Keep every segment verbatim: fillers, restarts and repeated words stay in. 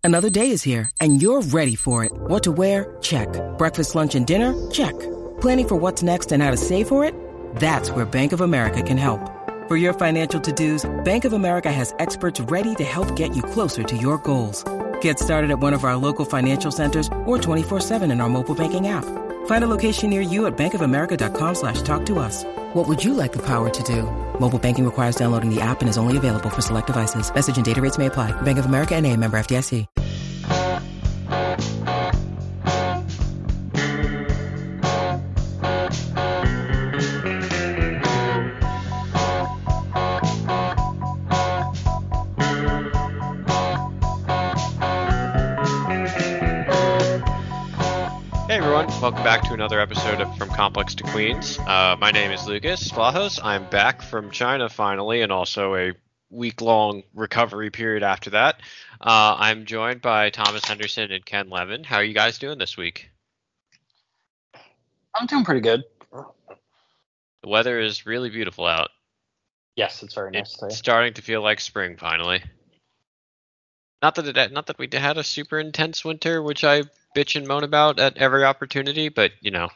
Another day is here, and you're ready for it. What to wear? Check. Breakfast, lunch, and dinner? Check. Planning for what's next and how to save for it? That's where Bank of America can help. For your financial to-dos, Bank of America has experts ready to help get you closer to your goals. Get started at one of our local financial centers or twenty-four seven in our mobile banking app. Find a location near you at bankofamerica.com slash talk to us. What would you like the power to do? Mobile banking requires downloading the app and is only available for select devices. Message and data rates may apply. Bank of America N A, member F D I C. Welcome back to another episode of From Complex to Queens. Uh, my name is Lucas Vlahos. I'm back from China finally, and also a week-long recovery period after that. Uh, I'm joined by Thomas Henderson and Ken Levin. How are you guys doing this week? I'm doing pretty good. The weather is really beautiful out. Yes, it's very nice It's today. starting to feel like spring finally. Not that it, not that we had a super intense winter, which I bitch and moan about at every opportunity, but you know.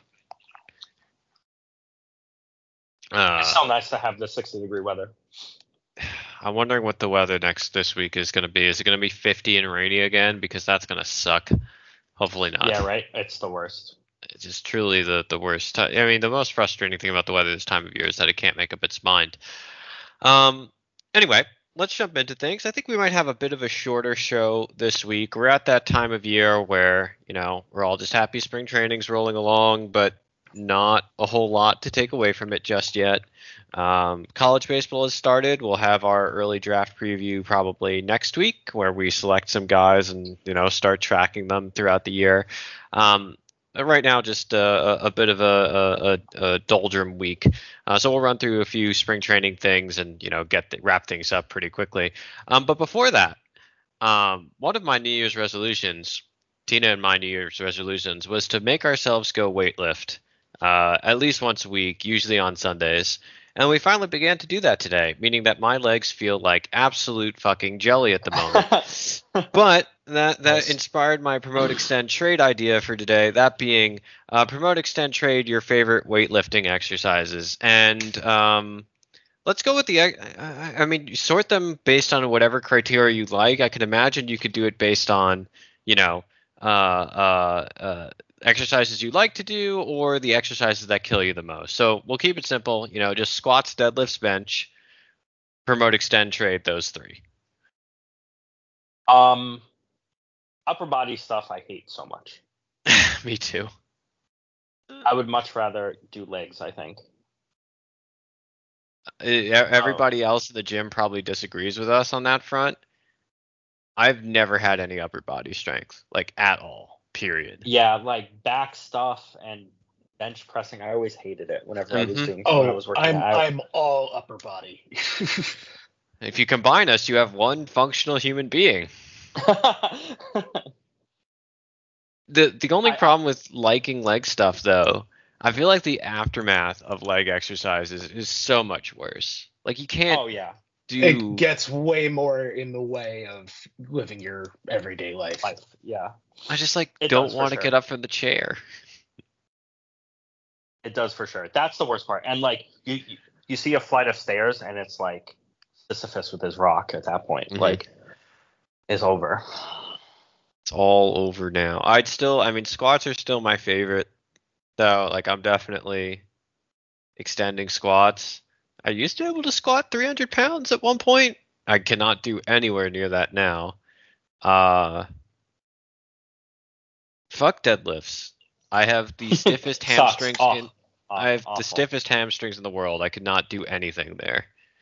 Uh, It's so nice to have the sixty degree weather. I'm wondering what the weather next this week is going to be. Is it going to be fifty and rainy again? Because that's going to suck. Hopefully not. Yeah, right? It's the worst. It's just truly the, the worst. T- I mean, the most frustrating thing about the weather this time of year is that it can't make up its mind. Um. Anyway, let's jump into things. I think we might have a bit of a shorter show this week. We're at that time of year where, you know, we're all just happy spring training's rolling along, but not a whole lot to take away from it just yet. Um, college baseball has started. We'll have our early draft preview probably next week, where we select some guys and, you know, start tracking them throughout the year. Um, Right now, just a, a bit of a, a, a doldrum week. Uh, so we'll run through a few spring training things and, you know, get the, wrap things up pretty quickly. Um, but before that, um, one of my New Year's resolutions, Tina and my New Year's resolutions, was to make ourselves go weightlift uh, at least once a week, usually on Sundays. And we finally began to do that today, meaning that my legs feel like absolute fucking jelly at the moment. But that that nice. Inspired my promote, extend, trade idea for today, that being uh, promote, extend, trade your favorite weightlifting exercises. And um, let's go with the, I, I mean, sort them based on whatever criteria you like. I can imagine you could do it based on, you know, uh, uh, uh, exercises you like to do or the exercises that kill you the most. So we'll keep it simple, you know, just squats, deadlifts, bench, promote, extend, trade, those three. Um, upper body stuff I hate so much. Me too. I would much rather do legs, I think. Uh, everybody oh. else in the gym probably disagrees with us on that front. I've never had any upper body strength, like at all. Period. Yeah, like back stuff and bench pressing. I always hated it whenever mm-hmm. I was doing. Oh, when I was working I'm out. I'm all upper body. If you combine us, you have one functional human being. the The only I, problem with liking leg stuff, though, I feel like the aftermath of leg exercises is so much worse. Like you can't. Oh yeah. Do... It gets way more in the way of living your everyday life. life. Yeah. I just like it don't want to sure. get up from the chair. It does for sure. That's the worst part. And like you, you, you see a flight of stairs and it's like Sisyphus with his rock at that point. Mm-hmm. Like it's over. It's all over now. I'd still, I mean, squats are still my favorite, though. Like I'm definitely extending squats. I used to be able to squat three hundred pounds at one point. I cannot do anywhere near that now. Uh, fuck deadlifts. I have the stiffest hamstrings. Oh, in, oh, I have awful. the stiffest hamstrings in the world. I could not do anything there.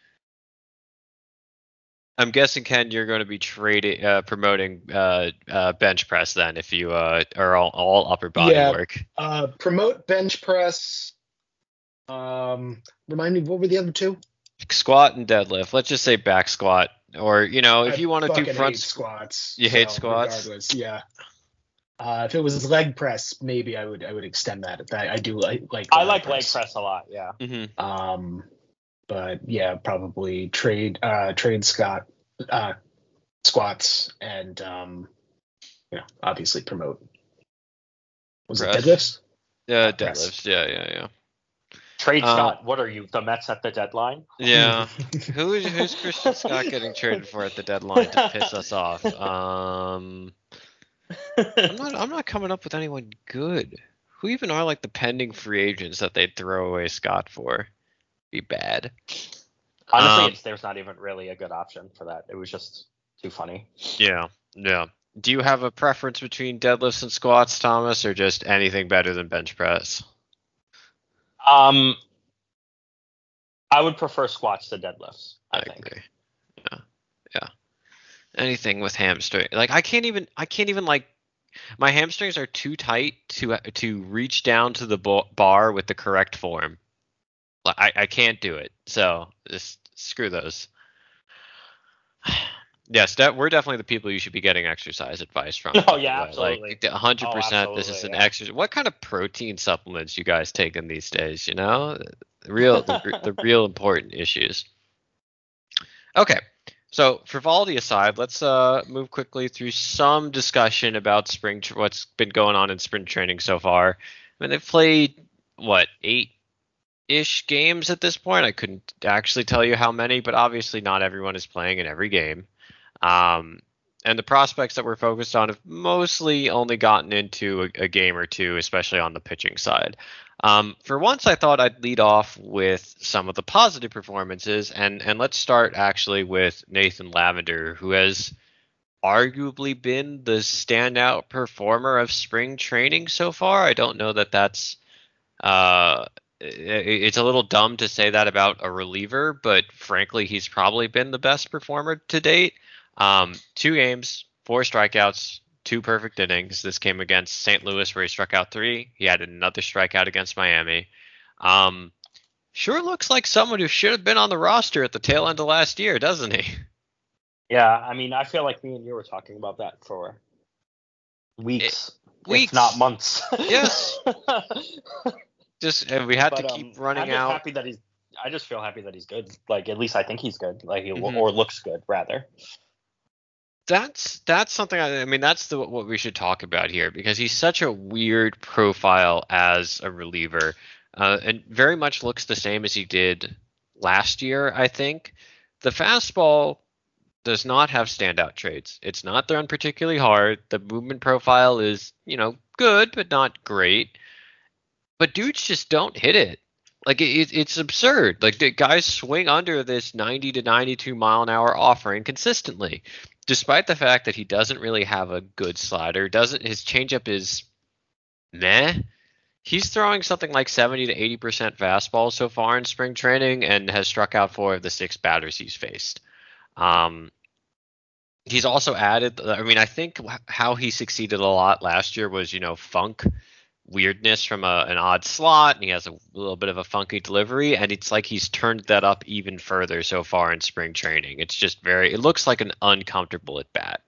I'm guessing, Ken, you're going to be trading, uh, promoting uh, uh, bench press then, if you uh, are all, all upper body yeah, work. Uh, promote bench press. Um, remind me, what were the other two? Squat and deadlift. Let's just say back squat, or you know, if I you want to do front hate squats. You so hate squats. Regardless, yeah. Uh, if it was leg press, maybe I would I would extend that. I, I do like like. I like leg press a lot. Yeah. Mm-hmm. Um, but yeah, probably trade uh trade Scott uh squats and um you know, obviously promote. Was Press. it deadlifts? Yeah, Press. deadlifts. Yeah, yeah, yeah. Trade Uh, Scott. What are you, the Mets at the deadline? Yeah. Who's who's Christian Scott getting traded for at the deadline to piss us off? Um, I'm not I'm not coming up with anyone good. Who even are like the pending free agents that they'd throw away Scott for? Be bad. Honestly, Um, it's, there's not even really a good option for that. It was just too funny. Yeah, yeah. Do you have a preference between deadlifts and squats, Thomas, or just anything better than bench press? Um, I would prefer squats to deadlifts. I, I think. Agree. Yeah, yeah. Anything with hamstring, like I can't even, I can't even like, my hamstrings are too tight to to reach down to the bar with the correct form. Like I, I can't do it. So just screw those. Yes, that we're definitely the people you should be getting exercise advice from. Oh yeah, absolutely. Like one hundred percent. Oh, this is an yeah. exercise. What kind of protein supplements you guys taking these days? You know, the real the, the real important issues. Okay, so frivolity aside, let's uh move quickly through some discussion about spring. Tra- what's been going on in spring training so far? I mean, they've played what eight ish games at this point. I couldn't actually tell you how many, but obviously not everyone is playing in every game. Um, and the prospects that we're focused on have mostly only gotten into a, a game or two, especially on the pitching side. Um, for once, I thought I'd lead off with some of the positive performances, and, and let's start actually with Nathan Lavender, who has arguably been the standout performer of spring training so far. I don't know that that's uh, it's a little dumb to say that about a reliever, but frankly, he's probably been the best performer to date. Um, two games, four strikeouts, two perfect innings. This came against Saint Louis where he struck out three. He had another strikeout against Miami. Um, sure looks like someone who should have been on the roster at the tail end of last year, doesn't he? Yeah, I mean, I feel like me and you were talking about that for weeks, it, weeks. if not months. Yes. Just and we had but, to keep um, running I'm just out. Happy that he's. I just feel happy that he's good. Like at least I think he's good. Like he Mm-hmm. or looks good rather. That's that's something. I, I mean, that's the what we should talk about here because he's such a weird profile as a reliever, uh, and very much looks the same as he did last year. I think the fastball does not have standout traits. It's not thrown particularly hard. The movement profile is, you know, good but not great. But dudes just don't hit it. Like it, it's absurd. Like the guys swing under this ninety to ninety-two mile an hour offering consistently, despite the fact that he doesn't really have a good slider. Doesn't his changeup is meh. He's throwing something like seventy to eighty percent fastball so far in spring training and has struck out four of the six batters he's faced. Um, he's also added. I mean, I think how he succeeded a lot last year was, you know, funk. Weirdness from a, an odd slot, and he has a little bit of a funky delivery, and it's like he's turned that up even further so far in spring training. It's just very, it looks like an uncomfortable at bat.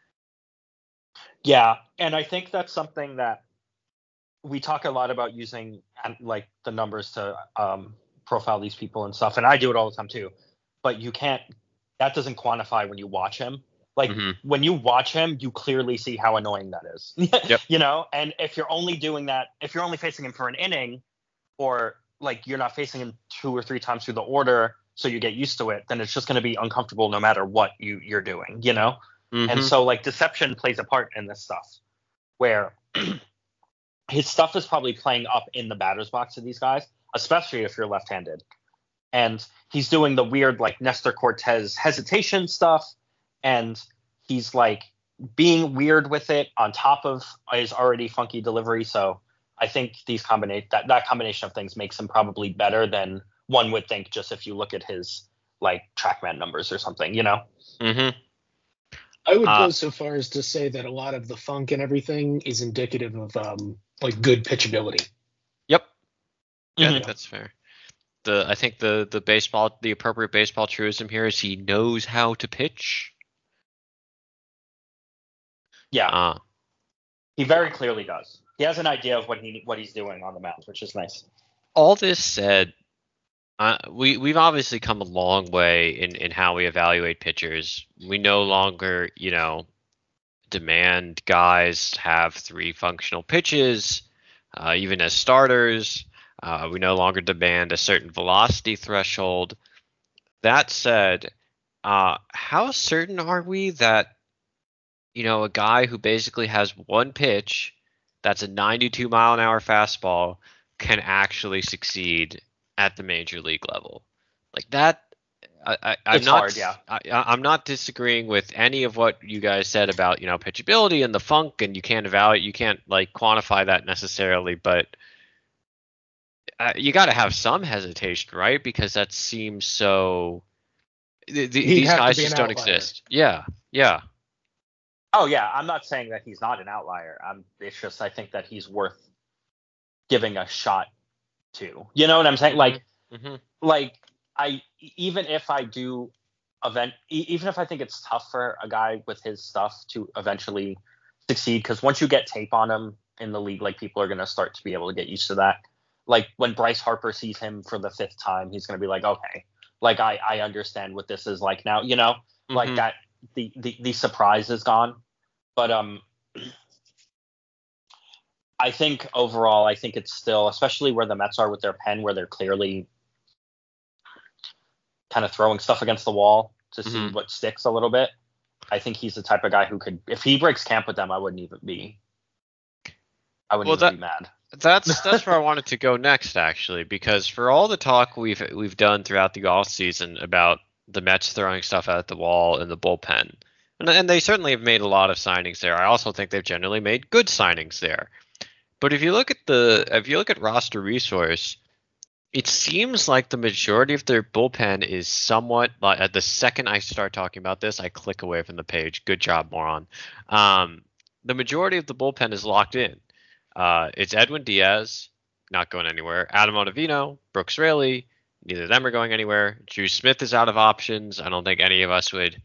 Yeah, and I think that's something that we talk a lot about using, like the numbers to um, profile these people and stuff, and I do it all the time too. But you can't, that doesn't quantify when you watch him. Like mm-hmm. when you watch him, you clearly see how annoying that is, yep. You know, and if you're only doing that, if you're only facing him for an inning or like you're not facing him two or three times through the order, so you get used to it, then it's just going to be uncomfortable no matter what you, you're doing, you know? Mm-hmm. And so like deception plays a part in this stuff where his stuff is probably playing up in the batter's box of these guys, especially if you're left-handed. And he's doing the weird like Nestor Cortez hesitation stuff. And he's like being weird with it on top of his already funky delivery. So I think these combinate that, that combination of things makes him probably better than one would think just if you look at his like TrackMan numbers or something, you know? Mm-hmm. I would uh, go so far as to say that a lot of the funk and everything is indicative of um, like good pitchability. Yep. Yeah, mm-hmm. I think that's fair. The I think the the baseball the appropriate baseball truism here is he knows how to pitch. Yeah, uh, he very clearly does. He has an idea of what he what he's doing on the mound, which is nice. All this said, uh, we we've obviously come a long way in, in how we evaluate pitchers. We no longer, you know, demand guys have three functional pitches, uh, even as starters. Uh, we no longer demand a certain velocity threshold. That said, uh, how certain are we that, you know, a guy who basically has one pitch that's a ninety-two mile an hour fastball can actually succeed at the major league level? Like that, I, I, I'm It's not. hard, yeah. I, I'm not disagreeing with any of what you guys said about, you know, pitchability and the funk, and you can't evaluate, you can't like quantify that necessarily, but uh, you got to have some hesitation, right? Because that seems so. The, the, He'd these have to guys be just an don't outlier. exist. Yeah, yeah. Oh yeah, I'm not saying that he's not an outlier. I'm. It's just I think that he's worth giving a shot to. You know what I'm saying? Like, Mm-hmm. like I even if I do event, e- even if I think it's tough for a guy with his stuff to eventually succeed, because once you get tape on him in the league, like people are gonna start to be able to get used to that. Like when Bryce Harper sees him for the fifth time, he's gonna be like, okay, like I I understand what this is like now. You know, Mhm. like that. The, the the surprise is gone. But um, I think overall, I think it's still, especially where the Mets are with their pen, where they're clearly kind of throwing stuff against the wall to see Mhm. what sticks a little bit. I think he's the type of guy who could, if he breaks camp with them, I wouldn't even be, I wouldn't Well, even be mad. That's that's where I wanted to go next, actually, because for all the talk we've we've done throughout the off season about the Mets throwing stuff at the wall in the bullpen, and, and they certainly have made a lot of signings there. I also think they've generally made good signings there. But if you look at the if you look at roster resource, it seems like the majority of their bullpen is somewhat like at the second I start talking about this, I click away from the page. Good job, moron. Um, the majority of the bullpen is locked in. Uh, it's Edwin Diaz, not going anywhere. Adam Ottavino, Brooks Raley, neither of them are going anywhere. Drew Smith is out of options. I don't think any of us would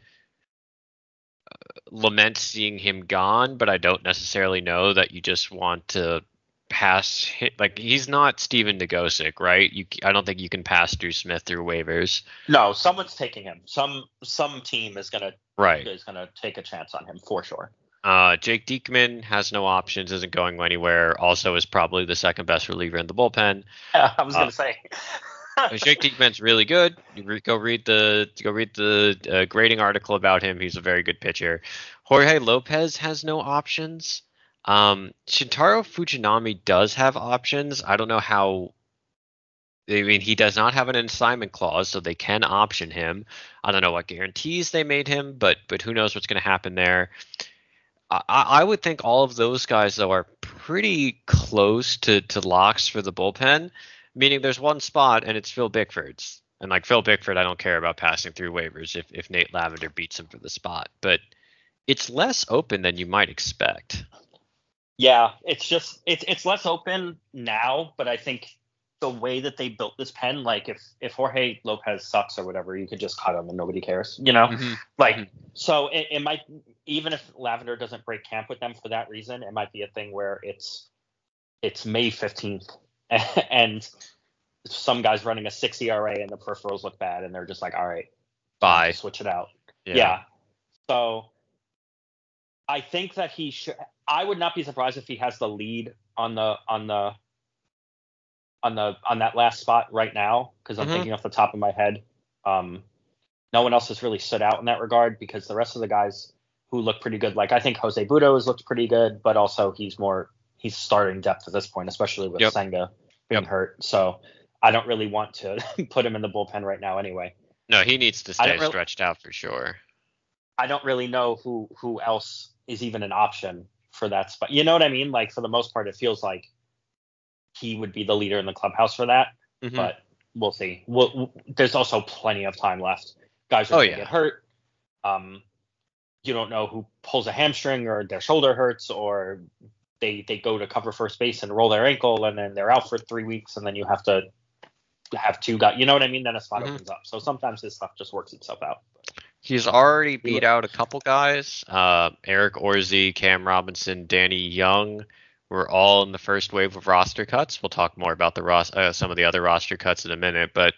uh, lament seeing him gone, but I don't necessarily know that you just want to pass hit. Like he's not Steven Nagosic, right? You, I don't think you can pass Drew Smith through waivers. No, someone's taking him. Some some team is gonna Right. is gonna take a chance on him for sure. Uh, Jake Diekman has no options, isn't going anywhere. Also, is probably the second best reliever in the bullpen. I was Uh, gonna say. Jake Diekman's really good. You re- go read the go read the uh, grading article about him. He's a very good pitcher. Jorge Lopez has no options. Um, Shintaro Fujinami does have options. I don't know how. I mean, he does not have an assignment clause, so they can option him. I don't know what guarantees they made him, but but who knows what's going to happen there. I, I would think all of those guys, though, are pretty close to, to locks for the bullpen, meaning there's one spot, and it's Phil Bickford's. And, like, Phil Bickford, I don't care about passing through waivers if, if Nate Lavender beats him for the spot. But it's less open than you might expect. Yeah, it's just it's it's less open now, but I think the way that they built this pen, like if if Jorge Lopez sucks or whatever, you could just cut him and nobody cares, you know. Mm-hmm. Like Mhm. so, it, it might, even if Lavender doesn't break camp with them for that reason, it might be a thing where it's it's May fifteenth and some guy's running a six E R A and the peripherals look bad and they're just like, all right, Bye. switch it out. Yeah. Yeah. So I think that he should. I would not be surprised if he has the lead on the on the on the on that last spot right now, because I'm Mhm. thinking off the top of my head. Um, no one else has really stood out in that regard because the rest of the guys who look pretty good, like I think Jose Budo has looked pretty good, but also he's more he's starting depth at this point, especially with Yep. Senga being Yep. hurt. So I don't really want to put him in the bullpen right now anyway. No, he needs to I stay don't really- stretched out for sure. I don't really know who who else is even an option for that spot. You know what I mean? Like for the most part, it feels like he would be the leader in the clubhouse for that. Mhm. But we'll see. We'll, we'll- there's also plenty of time left. Guys are Oh, going to yeah. get hurt. Um, you don't know who pulls a hamstring or their shoulder hurts or they they go to cover first base and roll their ankle and then they're out for three weeks and then you have to have two guys. You know what I mean? Then a spot Mhm. opens up. So sometimes this stuff just works itself out. He's already beat out a couple guys. Uh, Eric Orzi, Cam Robinson, Danny Young were all in the first wave of roster cuts. We'll talk more about the ros- uh, some of the other roster cuts in a minute, but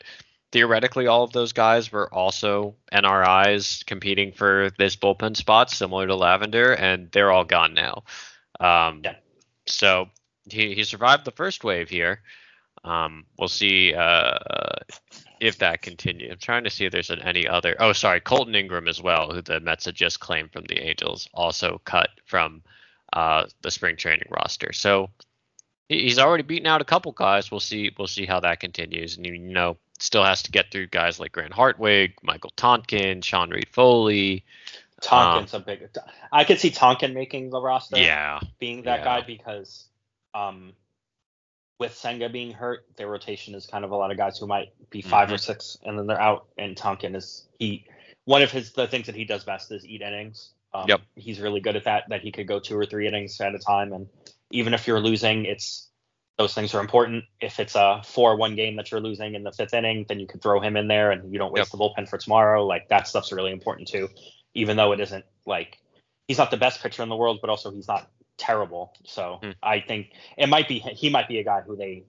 theoretically, all of those guys were also N R Is competing for this bullpen spot, similar to Lavender, and they're all gone now. Um, Yeah. So he, he survived the first wave here. Um, we'll see uh, if that continues. I'm trying to see if there's an, any other. Oh, sorry, Colton Ingram as well, who the Mets had just claimed from the Angels, also cut from uh, the spring training roster. So he, he's already beaten out a couple guys. We'll see. We'll see how that continues. And you know, still has to get through guys like Grant Hartwig, Michael Tonkin, Sean Reed Foley. Tonkin's um, a big. I could see Tonkin making the roster. Yeah, being that yeah. guy because, um, with Senga being hurt, their rotation is kind of a lot of guys who might be five Mhm. or six, and then they're out. And Tonkin is he one of his the things that he does best is eat innings. Um, Yep. He's really good at that. That he could go two or three innings at a time, and even if you're losing, it's those things are important. If it's a four one game that you're losing in the fifth inning, then you could throw him in there, and you don't waste Yep. the bullpen for tomorrow. Like that stuff's really important too, even though it isn't like he's not the best pitcher in the world, but also he's not terrible. So Hmm. I think it might be he might be a guy who they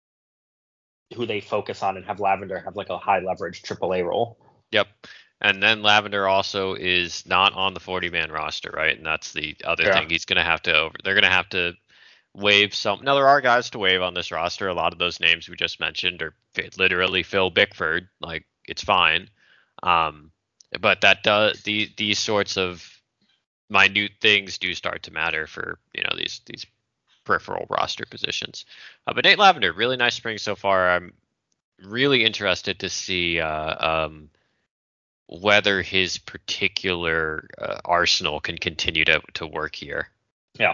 who they focus on and have Lavender have like a high leverage triple A role. Yep. And then Lavender also is not on the forty man roster, right? And that's the other Yeah. thing. He's going to have to over. They're going to have to waive some. Now there are guys to waive on this roster. A lot of those names we just mentioned are fi- literally Phil Bickford. Like it's fine. Um, but that does the these sorts of minute things do start to matter for you know these these peripheral roster positions. Uh, but Nate Lavender, really nice spring so far. I'm really interested to see uh, um, whether his particular uh, arsenal can continue to, to work here. Yeah.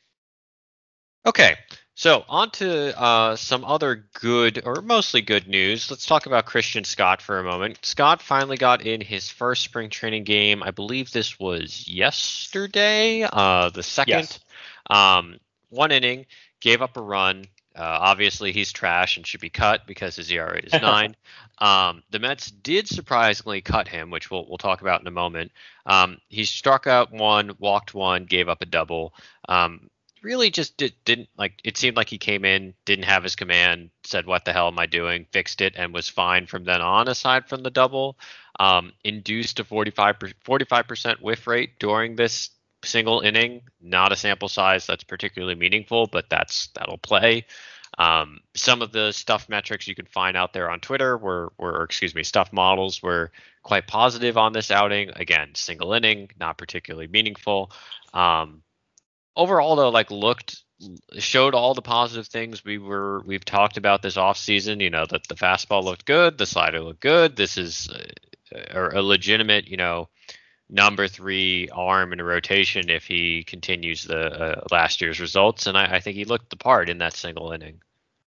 Okay, so on to uh, some other good or mostly good news. Let's talk about Christian Scott for a moment. Scott finally got in his first spring training game. I believe this was yesterday, uh, the second. Yes. Um, one inning, gave up a run. Uh, obviously, he's trash and should be cut because his E R A is nine. Um, the Mets did surprisingly cut him, which we'll we'll talk about in a moment. Um, he struck out one, walked one, gave up a double. Um, really just did, didn't like it seemed like he came in, didn't have his command, said what the hell am I doing, fixed it, and was fine from then on. Aside from the double, um, induced a forty-five percent whiff rate during this single inning. Not a sample size that's particularly meaningful, but that's that'll play. Um, some of the stuff metrics you can find out there on Twitter were, were, excuse me, stuff models were quite positive on this outing. Again, single inning, not particularly meaningful. Um, overall, though, like looked, showed all the positive things we were we've talked about this offseason. You know, that the fastball looked good, the slider looked good. This is a, a legitimate, you know, number three arm in a rotation if he continues the uh, last year's results, and I, I think he looked the part in that single inning.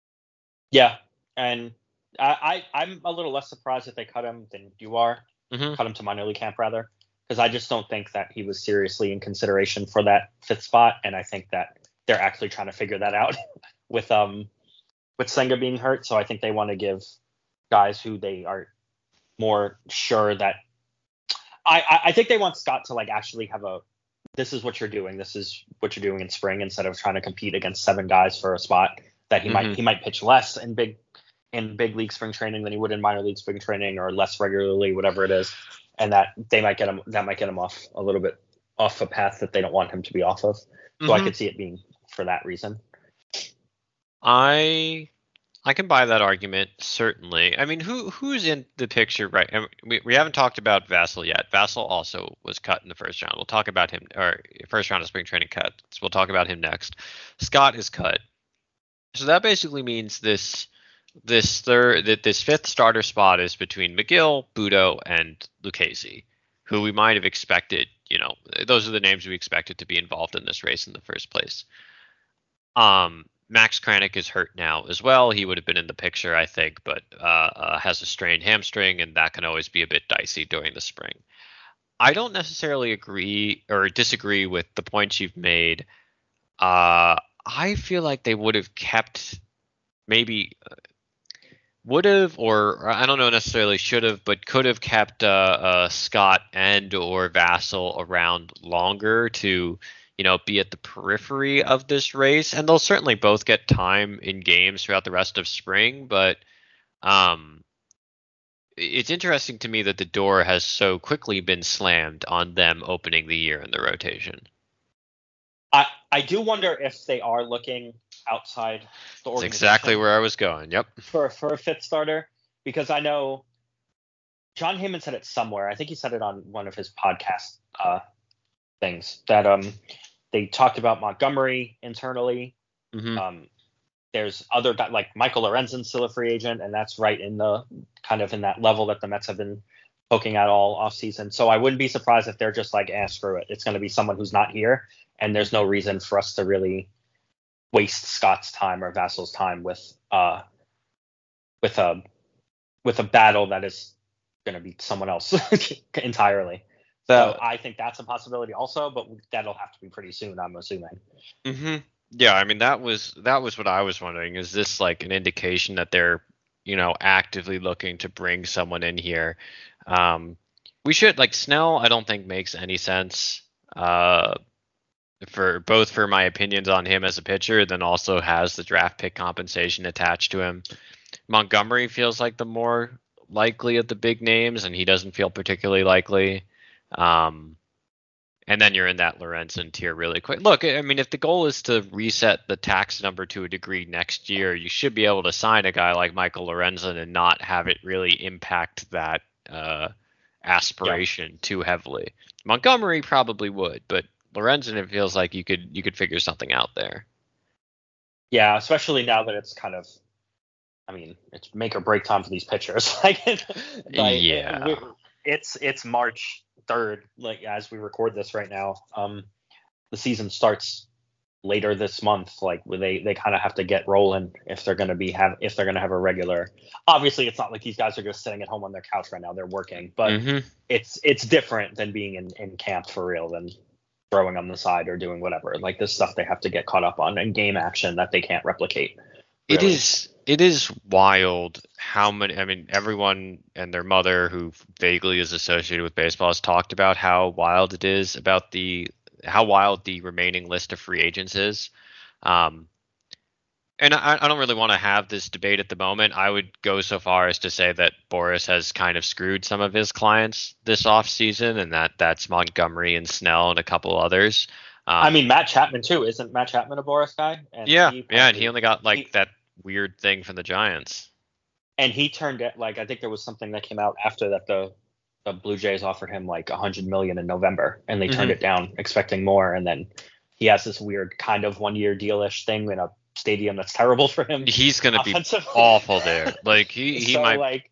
Yeah, and I, I I'm a little less surprised that they cut him than you are. Mm-hmm. Cut him to minor league camp rather, because I just don't think that he was seriously in consideration for that fifth spot, and I think that they're actually trying to figure that out with um with Senga being hurt. So I think they want to give guys who they are more sure that. I, I I think they want Scott to like actually have a. This is what you're doing. This is what you're doing in spring instead of trying to compete against seven guys for a spot that he Mhm. might he might pitch less in big in big league spring training than he would in minor league spring training or less regularly, whatever it is, and that they might get him that might get him off a little bit off a path that they don't want him to be off of. So I Mhm. could see it being for that reason. I I can buy that argument, certainly. I mean, who who's in the picture, right? And we, we haven't talked about Vassell yet. Vassell also was cut in the first round. We'll talk about him, or first round of spring training cut. So we'll talk about him next. Scott is cut. So that basically means this this third that this fifth starter spot is between McGill, Budo, and Lucchesi, who we might have expected. You know, those are the names we expected to be involved in this race in the first place. Um. Max Kranick is hurt now as well. He would have been in the picture, I think, but uh, uh, has a strained hamstring, and that can always be a bit dicey during the spring. I don't necessarily agree or disagree with the points you've made. Uh, I feel like they would have kept, maybe uh, would have, or, or I don't know necessarily should have, but could have kept uh, uh, Scott and or Vassell around longer to, you know, be at the periphery of this race, and they'll certainly both get time in games throughout the rest of spring. But um, it's interesting to me that the door has so quickly been slammed on them opening the year in the rotation. I I do wonder if they are looking outside the That's organization. exactly where I was going. Yep. For for a fifth starter, because I know John Heyman said it somewhere. I think he said it on one of his podcast uh, things that um they talked about Montgomery internally. Mm-hmm. Um, there's other guys like Michael Lorenzen's still a free agent, and that's right in the kind of in that level that the Mets have been poking at all offseason. So I wouldn't be surprised if they're just like, ah, screw it. It's going to be someone who's not here, and there's no reason for us to really waste Scott's time or Vassal's time with uh with a with a battle that is going to be someone else entirely. So Uh, I think that's a possibility also, but that'll have to be pretty soon, I'm assuming. Mm-hmm. Yeah, I mean that was that was what I was wondering. Is this like an indication that they're, you know, actively looking to bring someone in here? Um, we should like Snell. I don't think makes any sense. Uh, for both for my opinions on him as a pitcher, then also has the draft pick compensation attached to him. Montgomery feels like the more likely of the big names, and he doesn't feel particularly likely. Um, And then you're in that Lorenzen tier really quick. Look, I mean, if the goal is to reset the tax number to a degree next year, you should be able to sign a guy like Michael Lorenzen and not have it really impact that uh, aspiration yeah. too heavily. Montgomery probably would, but Lorenzen, it feels like you could you could figure something out there. Yeah, especially now that it's kind of, I mean, it's make or break time for these pitchers. like, like, yeah, it's it's March third, like as we record this right now. Um, the season starts later this month. Like they they kind of have to get rolling if they're going to be have if they're going to have a regular. Obviously, it's not like these guys are just sitting at home on their couch right now. They're working, but mm-hmm. it's it's different than being in in camp for real than throwing on the side or doing whatever. Like this stuff they have to get caught up on and game action that they can't replicate. Really. It is it is wild how many. I mean, everyone and their mother who vaguely is associated with baseball has talked about how wild it is about the how wild the remaining list of free agents is. Um, and I, I don't really want to have this debate at the moment. I would go so far as to say that Boris has kind of screwed some of his clients this offseason, and that that's Montgomery and Snell and a couple others. Um, I mean, Matt Chapman too. Isn't Matt Chapman a Boris guy? And yeah, he yeah, and he only got like he, that weird thing from the Giants. And he turned it like I think there was something that came out after that the the Blue Jays offered him like a hundred million in November, and they turned mm-hmm. it down expecting more, and then he has this weird kind of one year deal-ish thing in a stadium that's terrible for him. He's gonna be awful there. Like he he so, might like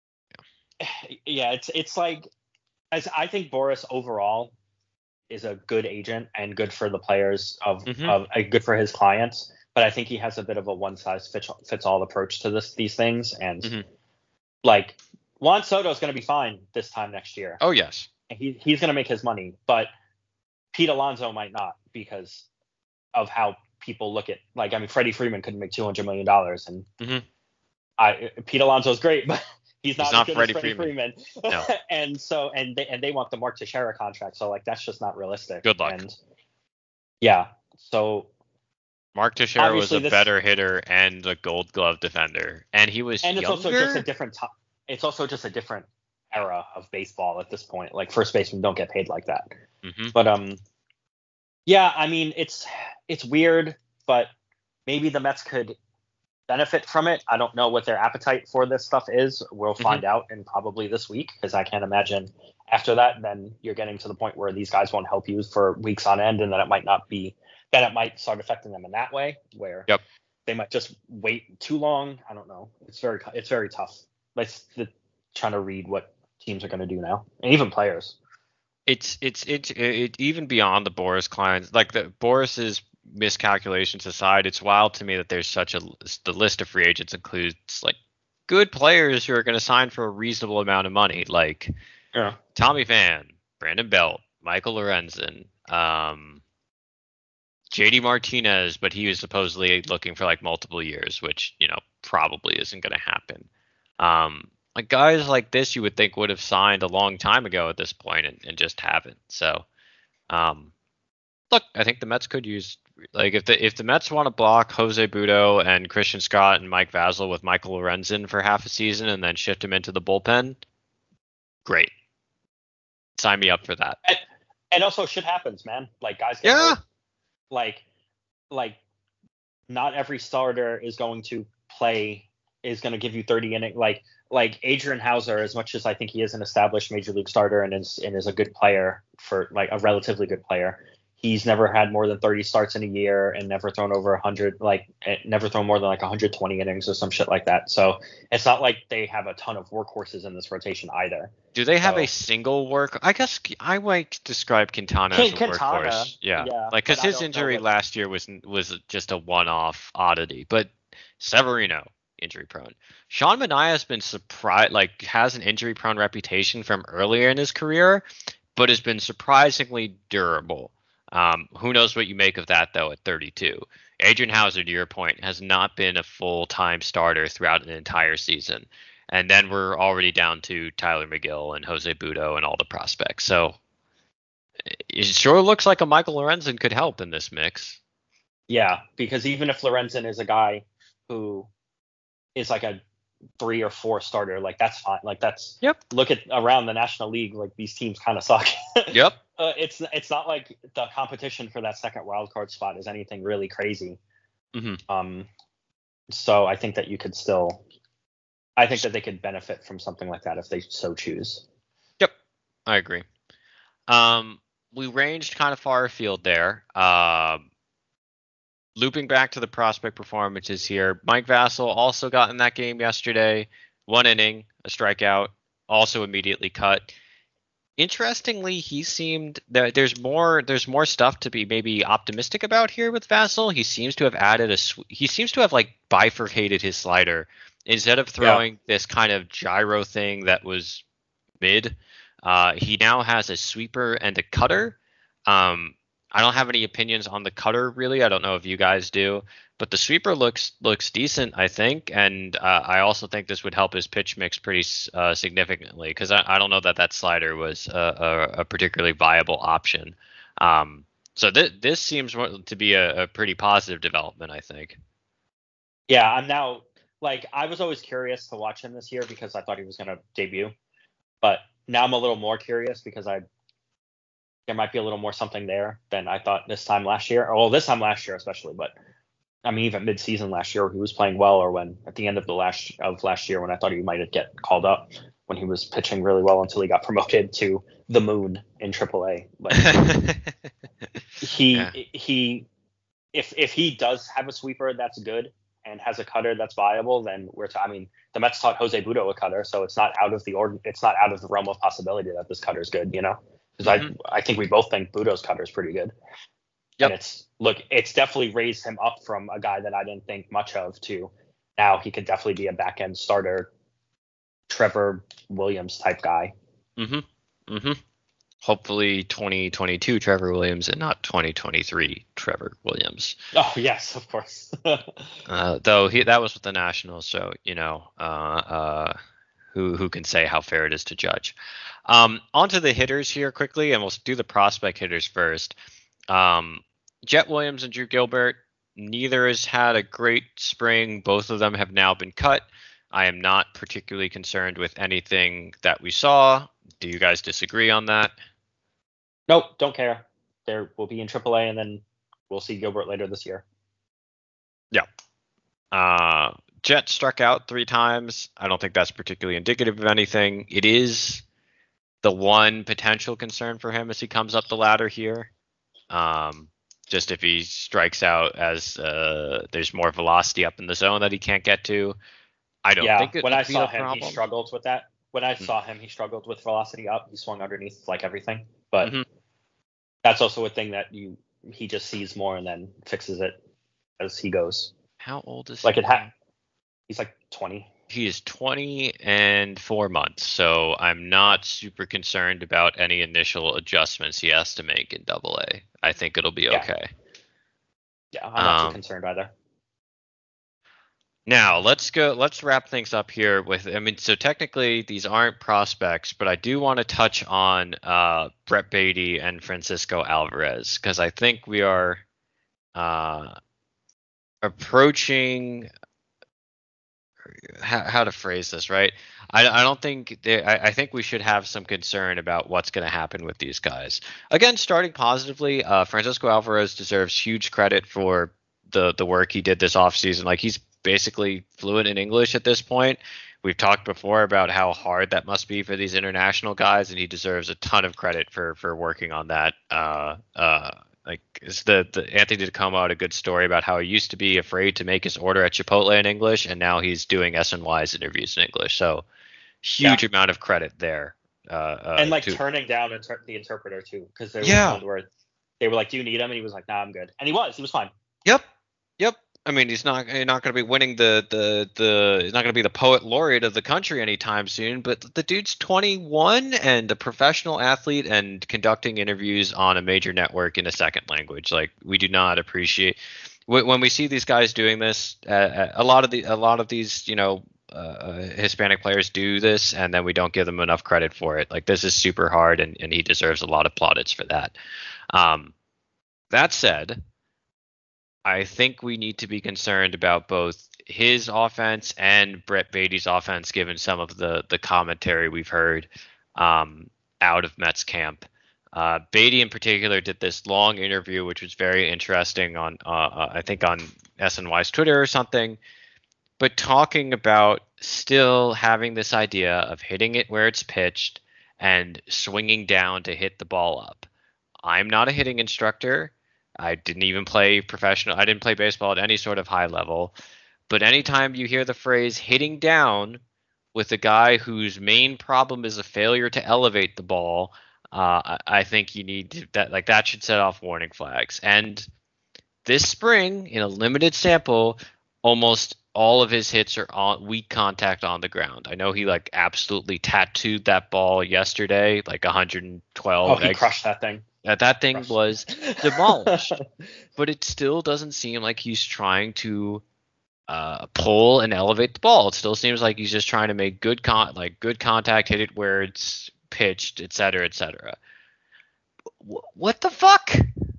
yeah, it's it's like as I think Boris overall is a good agent and good for the players of mm-hmm. of uh, good for his clients. But I think he has a bit of a one size fits fits all approach to this these things, and mm-hmm. like Juan Soto is going to be fine this time next year. Oh yes, he he's going to make his money, but Pete Alonso might not because of how people look at like I mean Freddie Freeman couldn't make two hundred million dollars, and mm-hmm. I Pete Alonso is great, but he's not, he's not as good Freddie, as Freddie Freeman. Freeman. No. and so and they and they want the Mark Teixeira contract, so like that's just not realistic. Good luck. And yeah, so. Mark Teixeira was a this, better hitter and a Gold Glove defender, and he was and it's younger? also just a different t- it's also just a different era of baseball at this point. Like first basemen don't get paid like that. Mm-hmm. But um, yeah, I mean it's it's weird, but maybe the Mets could benefit from it. I don't know what their appetite for this stuff is. We'll mm-hmm. find out in probably this week, because I can't imagine after that then you're getting to the point where these guys won't help you for weeks on end, and then it might not be. Then it might start affecting them in that way, where yep. they might just wait too long. I don't know. It's very it's very tough. Like the, trying to read what teams are going to do now, and even players. It's it's it's it, even beyond the Boris clients. Like the Boris's miscalculations aside, it's wild to me that there's such a the list of free agents includes like good players who are going to sign for a reasonable amount of money, like yeah. Tommy Pham, Brandon Belt, Michael Lorenzen. Um, J D Martinez, but he was supposedly looking for like multiple years, which, you know, probably isn't going to happen. Um, like guys like this, you would think would have signed a long time ago at this point and, and just haven't. So, um, look, I think the Mets could use like if the if the Mets want to block Jose Budo and Christian Scott and Mike Vasil with Michael Lorenzen for half a season and then shift him into the bullpen, great. Sign me up for that. And, and also, shit happens, man. Like guys get Yeah. hurt. Like, like, not every starter is going to play is going to give you thirty innings. Like, like Adrian Hauser, as much as I think he is an established major league starter and is and is a good player for like a relatively good player. He's never had more than thirty starts in a year and never thrown over one hundred, like never thrown more than like one hundred twenty innings or some shit like that. So it's not like they have a ton of workhorses in this rotation either. Do they have So- a single work? I guess I might describe Quintana Quin- as a Quintana, workhorse. Yeah, yeah, like because but I his don't know injury that- last year was was just a one-off oddity. But Severino injury prone. Sean Manaea has been surprised, like has an injury prone reputation from earlier in his career, but has been surprisingly durable. Um, who knows what you make of that, though, at thirty-two. Adrian Hauser, to your point, has not been a full-time starter throughout an entire season. And then we're already down to Tyler McGill and Jose Budo and all the prospects. So it sure looks like a Michael Lorenzen could help in this mix. Yeah, because even if Lorenzen is a guy who is like a three or four starter, like that's fine. Like that's Yep. Look at around the National League, like these teams kind of suck. Yep. Uh, it's it's not like the competition for that second wild card spot is anything really crazy. Mm-hmm. Um, so I think that you could still, I think that they could benefit from something like that if they so choose. Yep. I agree. Um, we ranged kind of far afield there. Um, looping back to the prospect performances here, Mike Vasil also got in that game yesterday. One inning, a strikeout, also immediately cut. Interestingly, he seemed that there's more there's more stuff to be maybe optimistic about here with Vasil. He seems to have added a sw- he seems to have like bifurcated his slider instead of throwing yeah. this kind of gyro thing that was mid. Uh, he now has a sweeper and a cutter. Um, I don't have any opinions on the cutter really. I don't know if you guys do, but the sweeper looks looks decent, I think, and uh, I also think this would help his pitch mix pretty uh, significantly because I, I don't know that that slider was a, a, a particularly viable option. Um, so th- this seems to be a, a pretty positive development, I think. Yeah, I'm now like I was always curious to watch him this year because I thought he was going to debut, but now I'm a little more curious because I. There might be a little more something there than I thought this time last year. Or, well, this time last year especially, but I mean even mid-season last year he was playing well, or when at the end of the last of last year when I thought he might get called up when he was pitching really well until he got promoted to the moon in triple A. But he yeah. he if if he does have a sweeper that's good and has a cutter that's viable, then we're t- I mean the Mets taught Jose Budo a cutter, so it's not out of the ord- it's not out of the realm of possibility that this cutter is good, you know. Because mm-hmm. I I think we both think Budo's cutter is pretty good. Yep. And it's look, it's definitely raised him up from a guy that I didn't think much of to now he could definitely be a back end starter, Trevor Williams type guy. Mm-hmm. Mm-hmm. Hopefully twenty twenty-two Trevor Williams and not twenty twenty-three Trevor Williams. Oh yes, of course. uh, though he that was with the Nationals, so you know, uh, uh, who who can say how fair it is to judge. Um, onto the hitters here quickly, and we'll do the prospect hitters first. Um, Jet Williams and Drew Gilbert, neither has had a great spring. Both of them have now been cut. I am not particularly concerned with anything that we saw. Do you guys disagree on that? Nope, don't care. There will be in triple A, and then we'll see Gilbert later this year. Yeah. Uh, Jet struck out three times. I don't think that's particularly indicative of anything. It is the one potential concern for him as he comes up the ladder here. Um, just if he strikes out as uh, there's more velocity up in the zone that he can't get to. I don't yeah, think it when would I be saw a him, problem. he struggled with that. When I mm-hmm. saw him, he struggled with velocity up. He swung underneath like everything. But mm-hmm. that's also a thing that you he just sees more and then fixes it as he goes. How old is like he? Like it ha- He's like twenty. He is twenty and four months, so I'm not super concerned about any initial adjustments he has to make in Double A. I think it'll be yeah. okay. Yeah, I'm not um, too concerned either. Now let's go. Let's wrap things up here with. I mean, so technically these aren't prospects, but I do want to touch on uh, Brett Baty and Francisco Alvarez because I think we are uh, approaching. How, how to phrase this right? I, I don't think they, I, I think we should have some concern about what's going to happen with these guys. Again, starting positively, uh, Francisco Alvarez deserves huge credit for the the work he did this offseason. Like he's basically fluent in English at this point. We've talked before about how hard that must be for these international guys, and he deserves a ton of credit for for working on that. Uh, uh, like is the the Anthony DiComo had a good story about how he used to be afraid to make his order at Chipotle in English, and now he's doing S N Y's interviews in English. So huge yeah. amount of credit there. Uh, uh, and like to, turning down inter- the interpreter too, because there was yeah. one where they were like, "Do you need him?" And he was like, "Nah, I'm good." And he was. He was fine. Yep. Yep. I mean, he's not he's not going to be winning the the the he's not going to be the poet laureate of the country anytime soon. But the dude's twenty-one and a professional athlete and conducting interviews on a major network in a second language. Like we do not appreciate when we see these guys doing this. Uh, a lot of the a lot of these you know uh, Hispanic players do this, and then we don't give them enough credit for it. Like this is super hard, and, and he deserves a lot of plaudits for that. Um, that said, I think we need to be concerned about both his offense and Brett Baty's offense, given some of the the commentary we've heard um, out of Mets camp. Uh, Baty in particular did this long interview, which was very interesting on uh, I think on S N Y's Twitter or something, but talking about still having this idea of hitting it where it's pitched and swinging down to hit the ball up. I'm not a hitting instructor. I didn't even play professional. I didn't play baseball at any sort of high level. But anytime you hear the phrase hitting down with a guy whose main problem is a failure to elevate the ball, uh, I think you need to, that like that should set off warning flags. And this spring, in a limited sample, almost all of his hits are on weak contact on the ground. I know he like absolutely tattooed that ball yesterday, like one hundred twelve. Oh, he eggs. crushed that thing. That that thing was demolished, but it still doesn't seem like he's trying to uh, pull and elevate the ball. It still seems like he's just trying to make good con like good contact, hit it where it's pitched, et cetera, et cetera. W- what the fuck?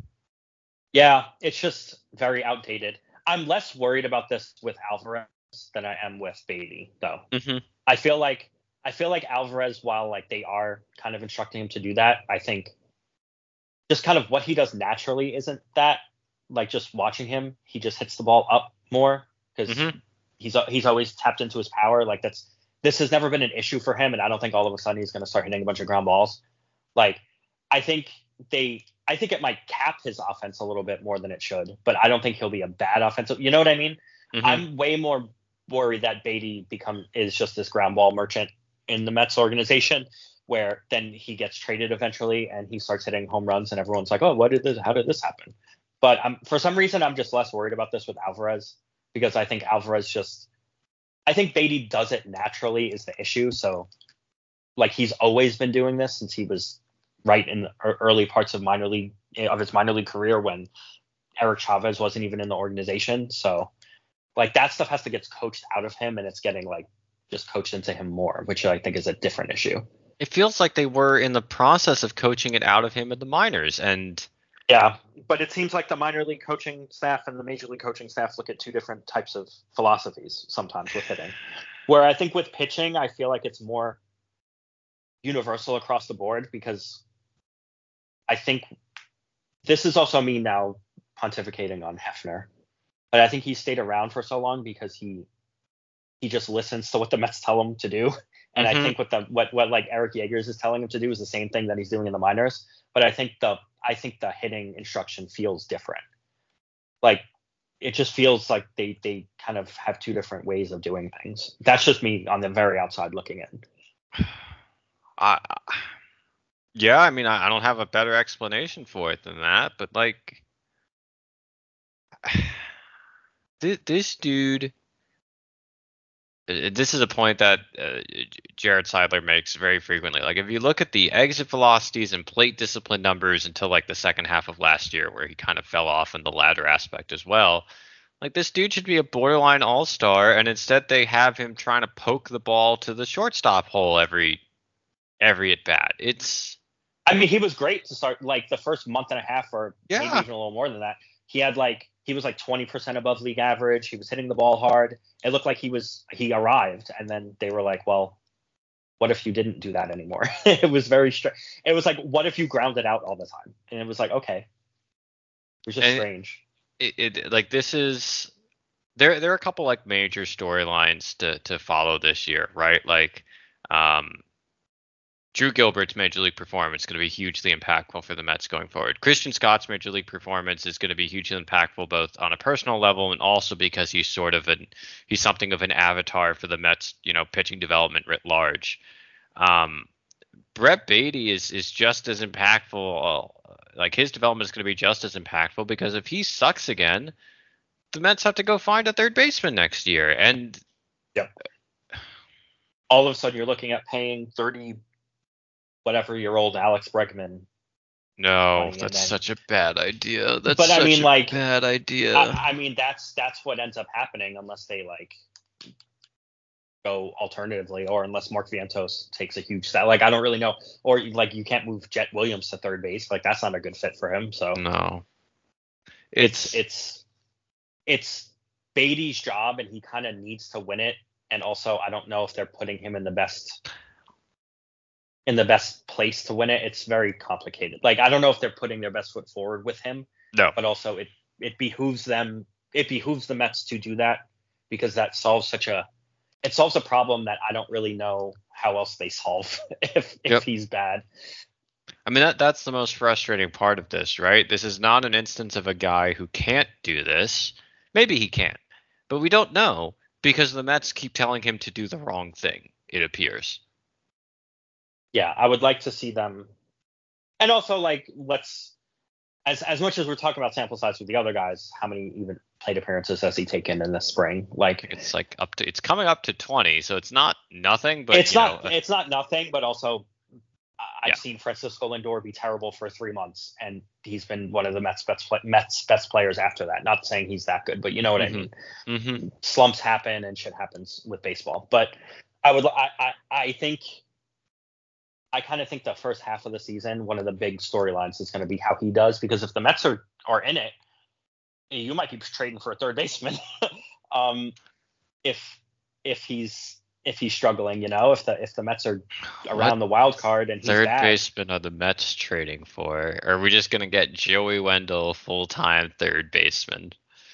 Yeah, it's just very outdated. I'm less worried about this with Alvarez than I am with Baty, though. Mm-hmm. I feel like I feel like Alvarez, while like they are kind of instructing him to do that, I think just kind of what he does naturally isn't that. Like just watching him, he just hits the ball up more because mm-hmm. he's he's always tapped into his power. Like that's this has never been an issue for him, and I don't think all of a sudden he's going to start hitting a bunch of ground balls. Like I think they, I think it might cap his offense a little bit more than it should, but I don't think he'll be a bad offensive. You know what I mean? Mm-hmm. I'm way more worried that Baty become is just this ground ball merchant in the Mets organization, where then he gets traded eventually and he starts hitting home runs and everyone's like, oh, what did this, how did this happen? But um, for some reason, I'm just less worried about this with Alvarez because I think Alvarez just, I think Baty does it naturally is the issue. So like he's always been doing this since he was right in the early parts of minor league of his minor league career when Eric Chavez wasn't even in the organization. So like that stuff has to get coached out of him and it's getting like just coached into him more, which I think is a different issue. It feels like they were in the process of coaching it out of him in the minors. And yeah, but it seems like the minor league coaching staff and the major league coaching staff look at two different types of philosophies sometimes with hitting. Where I think with pitching, I feel like it's more universal across the board because I think this is also me now pontificating on Hefner. But I think he stayed around for so long because he he just listens to what the Mets tell him to do. And mm-hmm. I think what the what what like Eric Yegers is telling him to do is the same thing that he's doing in the minors. But I think the I think the hitting instruction feels different. Like it just feels like they they kind of have two different ways of doing things. That's just me on the very outside looking in. I yeah, I mean I, I don't have a better explanation for it than that. But like this, this dude. This is a point that uh, Jared Seidler makes very frequently. Like if you look at the exit velocities and plate discipline numbers until like the second half of last year, where he kind of fell off in the latter aspect as well, Like, this dude should be a borderline all-star, and instead they have him trying to poke the ball to the shortstop hole every every at bat. It's I mean, he was great to start, like, the first month and a half, or maybe Yeah. even a little more than that. He had like he was like twenty percent above league average. He was hitting the ball hard. It looked like he was he arrived, and then they were like, well, what if you didn't do that anymore? It was very strange. It was like, what if you grounded out all the time? And it was like, okay, it was just And- strange. it, it like this is there there are a couple like major storylines to to follow this year, right? Like um Drew Gilbert's major league performance is going to be hugely impactful for the Mets going forward. Christian Scott's major league performance is going to be hugely impactful both on a personal level and also because he's sort of an he's something of an avatar for the Mets, you know, pitching development writ large. Um, Brett Beatty is is just as impactful. Uh, like his development is going to be just as impactful because if he sucks again, the Mets have to go find a third baseman next year. And All of a sudden, you're looking at paying thirty whatever year old Alex Bregman. no, Playing, and that's then- such a bad idea. That's But I such mean, a like, bad idea. I, I mean, that's that's what ends up happening unless they like go alternatively, or unless Mark Vientos takes a huge step. Like, I don't really know, or like you can't move Jet Williams to third base. Like, that's not a good fit for him. So no, it's it's it's it's Beatty's job, and he kind of needs to win it. And also, I don't know if they're putting him in the best in the best place to win it. It's very complicated. Like, I don't know if they're putting their best foot forward with him. no. But also it it behooves them it behooves the Mets to do that, because that solves such a it solves a problem that I don't really know how else they solve if if Yep. he's bad. I mean, that that's the most frustrating part of this, right? This is not an instance of a guy who can't do this. Maybe he can't, but we don't know because the Mets keep telling him to do the wrong thing, it appears. Yeah, I would like to see them. And also, like, let's as as much as we're talking about sample size with the other guys, how many even plate appearances has he taken in the spring? Like, It's like up to it's coming up to twenty, so it's not nothing, but it's you not know, it's not nothing, but also I- I've Yeah. seen Francisco Lindor be terrible for three months, and he's been one of the Mets best play, Mets best players after that. Not saying he's that good, but you know what Mhm. I mean. hmm Slumps happen and shit happens with baseball. But I would I I, I think I kind of think the first half of the season, one of the big storylines is going to be how he does, because if the Mets are are in it, you might be trading for a third baseman. um, if if he's if he's struggling, you know, if the if the Mets are around the wild card and he's third bad, baseman are the Mets trading for? Or are we just gonna get Joey Wendell full time third baseman?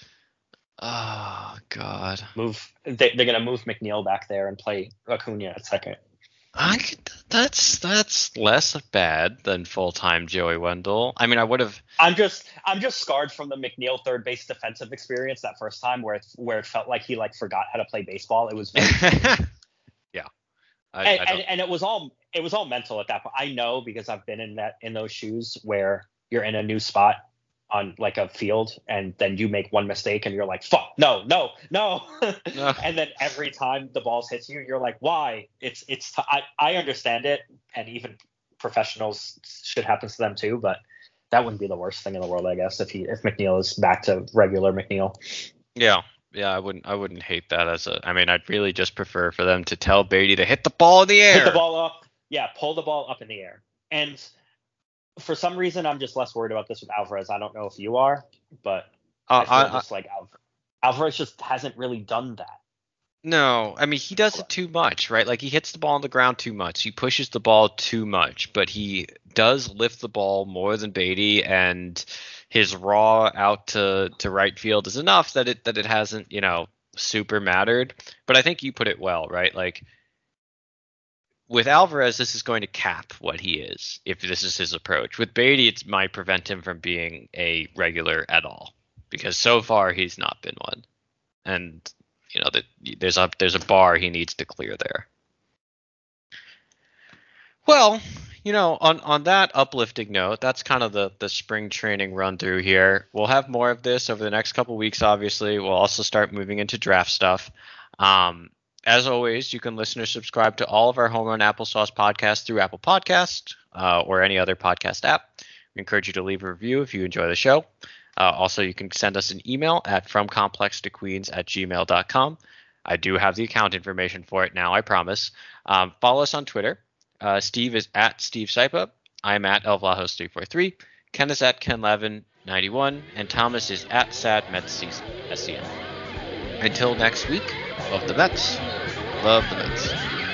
Oh God. move they, they're going to move McNeil back there and play Acuna at second. I could, that's that's less bad than full time Joey Wendell. I mean, I would have. I'm just I'm just scarred from the McNeil third base defensive experience that first time where it where it felt like he like forgot how to play baseball. It was very yeah, I, and, I and, don't, and it was all it was all mental at that point. I know, because I've been in that in those shoes where you're in a new spot on like a field, and then you make one mistake and you're like, fuck, no, no, no. No. And then every time the balls hits you, you're like, why? It's it's t- I, I understand it, and even professionals, shit happens to them too, but that wouldn't be the worst thing in the world, I guess, if he if McNeil is back to regular McNeil. yeah, yeah. I wouldn't. I wouldn't hate that as a. I mean, I'd really just prefer for them to tell Beatty to hit the ball in the air. Hit the ball up. Yeah, pull the ball up in the air. And for some reason, I'm just less worried about this with Alvarez. I don't know if you are, but Uh, I feel I, I, just like Alvarez, Alvarez just hasn't really done that. no, I mean he does it too much, right? Like he hits the ball on the ground too much. He pushes the ball too much, but he does lift the ball more than Beatty, and his raw out to, to right field is enough that it that it hasn't, you know, super mattered. But I think you put it well, right? Like with Alvarez, this is going to cap what he is if this is his approach. With Beatty, it might prevent him from being a regular at all, because so far he's not been one. And you know that there's a there's a bar he needs to clear there. Well, you know, on on that uplifting note, that's kind of the the spring training run through here. We'll have more of this over the next couple weeks. Obviously, we'll also start moving into draft stuff. Um, as always, you can listen or subscribe to all of our Home Run Applesauce podcasts through Apple Podcast uh, or any other podcast app. We encourage you to leave a review if you enjoy the show. Uh, also, you can send us an email at fromcomplextoqueens at gmail dot com. I do have the account information for it now, I promise. Um, follow us on Twitter. Uh, Steve is at Steve Sypa. I'm at Elvlahos three four three. Ken is at Ken Levin ninety-one. And Thomas is at Sad Mets S C N. Until next week, love the Mets. Love the Mets.